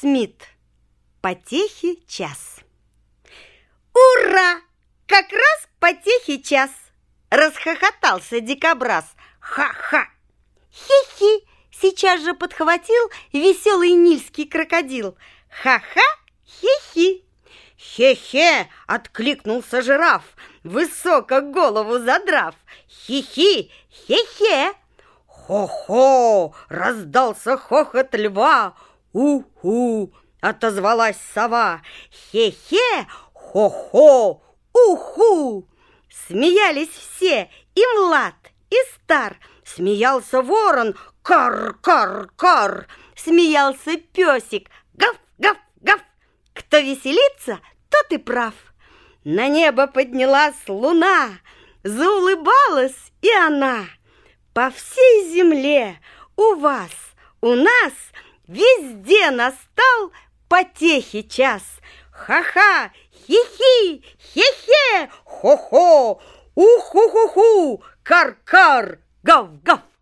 Смит. Потехи час. Ура! Как раз к потехе час! Расхохотался дикобраз. Ха-ха! Хи-хи! Сейчас же подхватил веселый нильский крокодил. Ха-ха! Хи-хи! Хе-хе! Откликнулся жираф, высоко голову задрав. Хи-хи! Хе-хе! Хо-хо! Раздался хохот льва. У-ху! Отозвалась сова. Хе-хе! Хо-хо! Уху! Смеялись все, и млад, и стар. Смеялся ворон. Кар-кар-кар! Смеялся песик. Гав-гав-гав! Кто веселится, тот и прав. На небо поднялась луна, заулыбалась и она. По всей земле, у вас, у нас, везде настал потехи час. Ха-ха, хи-хи, хе-хе, хо-хо, уху-ху-ху, кар-кар, гав-гав.